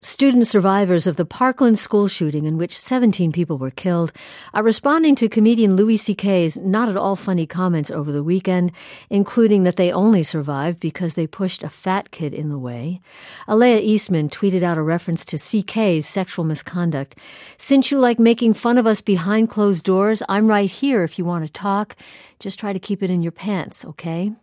Student survivors of the Parkland school shooting, in which 17 people were killed, are responding to comedian Louis C.K.'s not at all funny comments over the weekend, including that they only survived because they pushed a fat kid in the way. Alea Eastman tweeted out a reference to C.K.'s sexual misconduct. "Since you like making fun of us behind closed doors, I'm right here if you want to talk. Just try to keep it in your pants, okay?"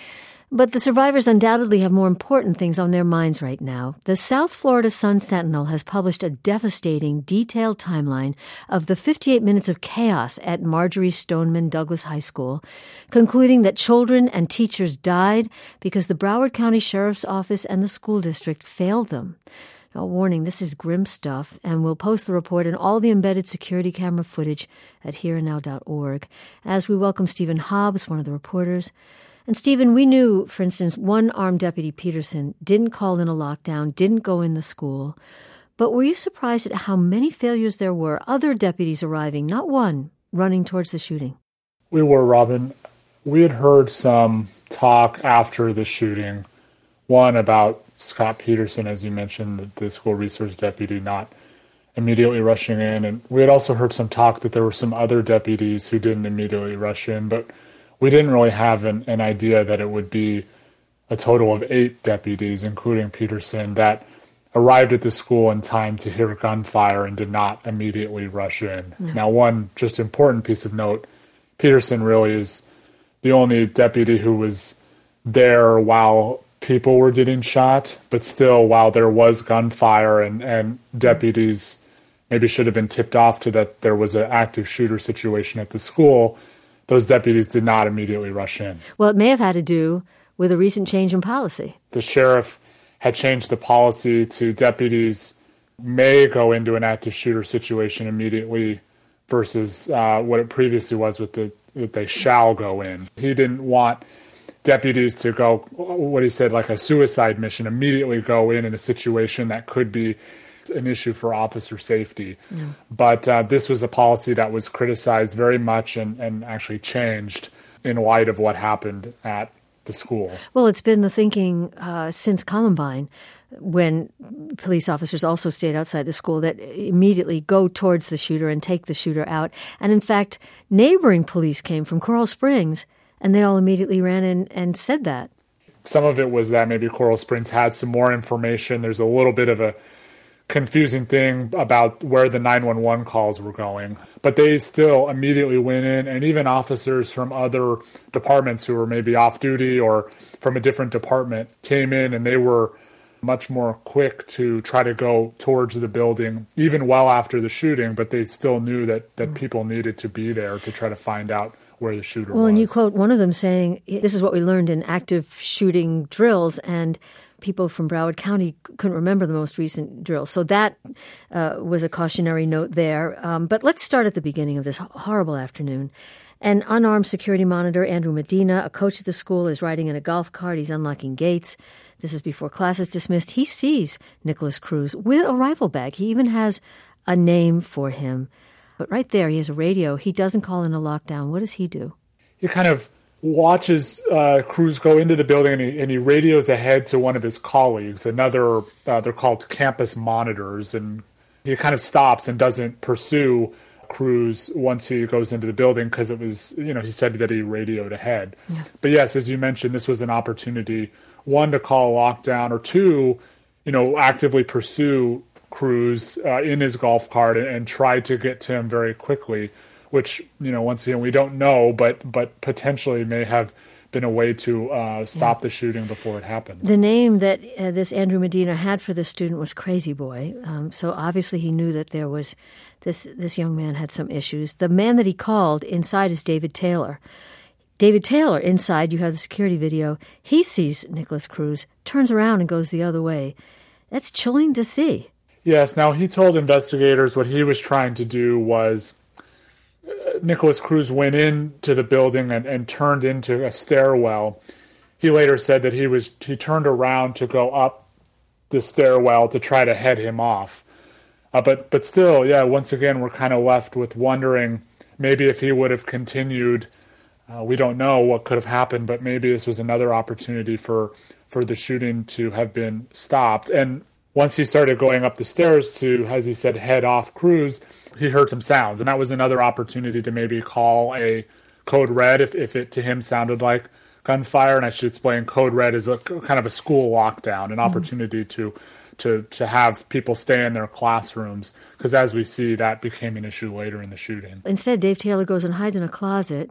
But the survivors undoubtedly have more important things on their minds right now. The South Florida Sun-Sentinel has published a devastating, detailed timeline of the 58 minutes of chaos at Marjory Stoneman Douglas High School, concluding that children and teachers died because the Broward County Sheriff's Office and the school district failed them. Now, warning, this is grim stuff, and we'll post the report and all the embedded security camera footage at hereandnow.org. As we welcome Stephen Hobbs, one of the reporters. And Stephen, we knew, for instance, one armed deputy, Peterson, didn't call in a lockdown, didn't go in the school. But were you surprised at how many failures there were, other deputies arriving, not one, running towards the shooting? We were, Robin. We had heard some talk after the shooting, one about Scott Peterson, as you mentioned, the school resource deputy not immediately rushing in. And we had also heard some talk that there were some other deputies who didn't immediately rush in, but we didn't really have an idea that it would be a total of 8 deputies, including Peterson, that arrived at the school in time to hear gunfire and did not immediately rush in. No. Now, one just important piece of note, Peterson really is the only deputy who was there while people were getting shot, but still, while there was gunfire and deputies maybe should have been tipped off to that there was an active shooter situation at the school, those deputies did not immediately rush in. Well, it may have had to do with a recent change in policy. The sheriff had changed the policy to deputies may go into an active shooter situation immediately versus what it previously was with that they shall go in. He didn't want deputies to go, what he said, like a suicide mission, immediately go in a situation that could be an issue for officer safety. Yeah. But this was a policy that was criticized very much and actually changed in light of what happened at the school. Well, it's been the thinking since Columbine, when police officers also stayed outside the school, that immediately go towards the shooter and take the shooter out. And in fact, neighboring police came from Coral Springs, and they all immediately ran in and said that. Some of it was that maybe Coral Springs had some more information. There's a little bit of a confusing thing about where the 911 calls were going. But they still immediately went in, and even officers from other departments who were maybe off duty or from a different department came in, and they were much more quick to try to go towards the building, even well after the shooting, but they still knew that people needed to be there to try to find out where the shooter was. Well, and you quote one of them saying, "This is what we learned in active shooting drills," and people from Broward County couldn't remember the most recent drill. So that was a cautionary note there. But let's start at the beginning of this horrible afternoon. An unarmed security monitor, Andrew Medina, a coach at the school, is riding in a golf cart. He's unlocking gates. This is before class is dismissed. He sees Nikolas Cruz with a rifle bag. He even has a name for him. But right there, he has a radio. He doesn't call in a lockdown. What does he do? He kind of watches Cruz go into the building, and he radios ahead to one of his colleagues, another, they're called campus monitors, and he kind of stops and doesn't pursue Cruz once he goes into the building because it was, he said that he radioed ahead. Yeah. But yes, as you mentioned, this was an opportunity, one, to call a lockdown, or two, actively pursue Cruz in his golf cart and try to get to him very quickly, which, once again, we don't know, but potentially may have been a way to stop the shooting before it happened. The name that this Andrew Medina had for this student was Crazy Boy. So obviously he knew that there was this young man had some issues. The man that he called inside is David Taylor. David Taylor, inside, you have the security video. He sees Nikolas Cruz, turns around and goes the other way. That's chilling to see. Yes. Now, he told investigators what he was trying to do was Nikolas Cruz went into the building and turned into a stairwell. He later said that he turned around to go up the stairwell to try to head him off. But still, once again, we're kind of left with wondering maybe if he would have continued. We don't know what could have happened, but maybe this was another opportunity for the shooting to have been stopped. And once he started going up the stairs to, as he said, head off Cruz, he heard some sounds. And that was another opportunity to maybe call a code red if it to him sounded like gunfire. And I should explain, code red is a kind of a school lockdown, an opportunity to have people stay in their classrooms, because as we see, that became an issue later in the shooting. Instead, Dave Taylor goes and hides in a closet,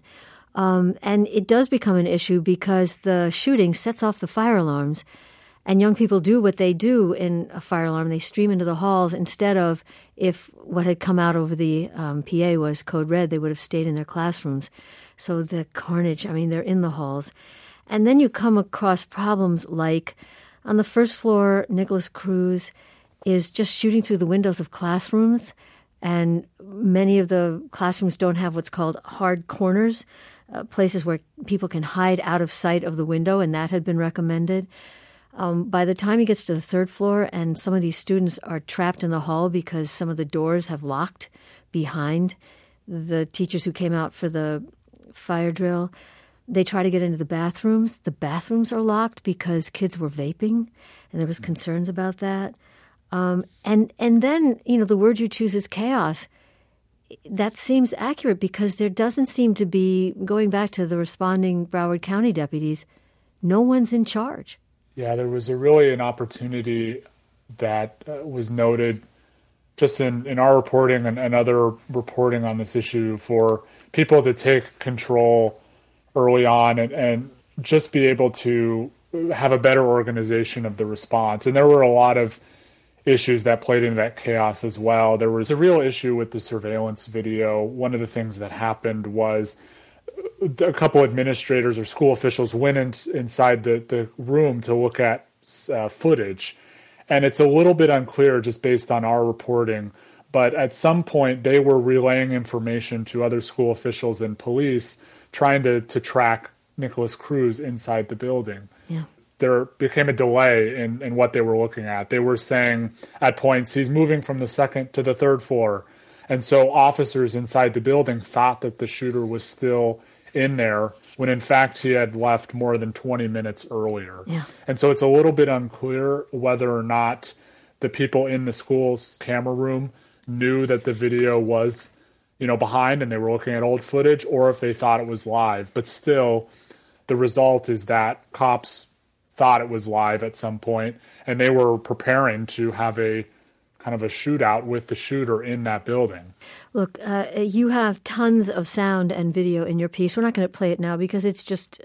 and it does become an issue because the shooting sets off the fire alarms, and young people do what they do in a fire alarm. They stream into the halls instead of, if what had come out over the PA was code red, they would have stayed in their classrooms. So the carnage, they're in the halls. And then you come across problems like, on the first floor, Nicholas Cruz is just shooting through the windows of classrooms, and many of the classrooms don't have what's called hard corners, places where people can hide out of sight of the window, and that had been recommended. By the time he gets to the third floor, and some of these students are trapped in the hall because some of the doors have locked behind the teachers who came out for the fire drill, they try to get into the bathrooms. The bathrooms are locked because kids were vaping, and there was concerns about that. And then, the word you choose is chaos. That seems accurate because there doesn't seem to be, going back to the responding Broward County deputies, no one's in charge. Yeah, there was an opportunity that was noted just in our reporting and other reporting on this issue for people to take control early on and just be able to have a better organization of the response. And there were a lot of issues that played into that chaos as well. There was a real issue with the surveillance video. One of the things that happened was a couple administrators or school officials went inside the room to look at footage. And it's a little bit unclear just based on our reporting, but at some point they were relaying information to other school officials and police trying to track Nicholas Cruz inside the building. Yeah. There became a delay in what they were looking at. They were saying at points he's moving from the second to the third floor. And so officers inside the building thought that the shooter was still in there when in fact he had left more than 20 minutes earlier. Yeah. And so it's a little bit unclear whether or not the people in the school's camera room knew that the video was behind and they were looking at old footage, or if they thought it was live. But still, the result is that cops thought it was live at some point, and they were preparing to have a kind of a shootout with the shooter in that building. Look, you have tons of sound and video in your piece. We're not going to play it now because it's just,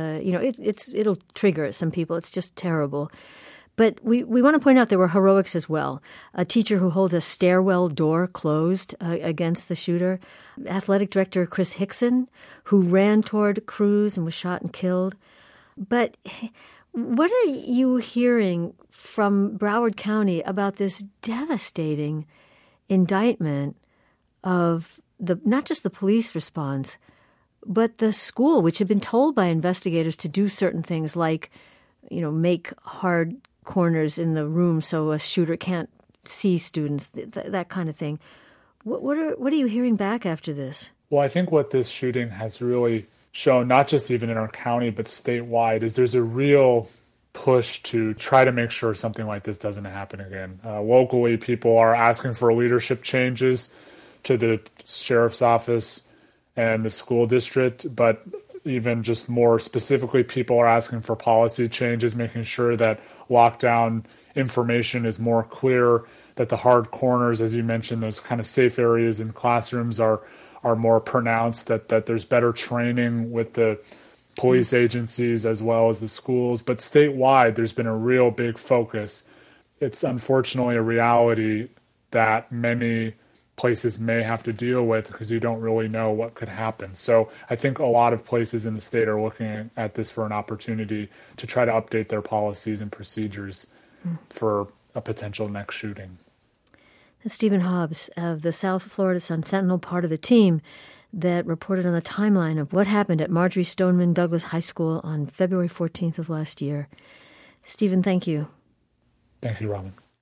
it'll trigger some people. It's just terrible. But we want to point out there were heroics as well. A teacher who holds a stairwell door closed against the shooter. Athletic director Chris Hickson, who ran toward Cruz and was shot and killed. But what are you hearing from Broward County about this devastating indictment of not just the police response, but the school, which had been told by investigators to do certain things like, make hard corners in the room so a shooter can't see students, that kind of thing. What are you hearing back after this? Well, I think what this shooting has really shown, not just even in our county, but statewide, is there's a real push to try to make sure something like this doesn't happen again. Locally, people are asking for leadership changes to the sheriff's office and the school district, but even just more specifically, people are asking for policy changes, making sure that lockdown information is more clear, that the hard corners, as you mentioned, those kind of safe areas in classrooms are more pronounced, that there's better training with the police agencies as well as the schools. But statewide, there's been a real big focus. It's unfortunately a reality that many places may have to deal with because you don't really know what could happen. So I think a lot of places in the state are looking at this for an opportunity to try to update their policies and procedures for a potential next shooting. Stephen Hobbs of the South Florida Sun-Sentinel, part of the team that reported on the timeline of what happened at Marjory Stoneman Douglas High School on February 14th of last year. Stephen, thank you. Thank you, Robin.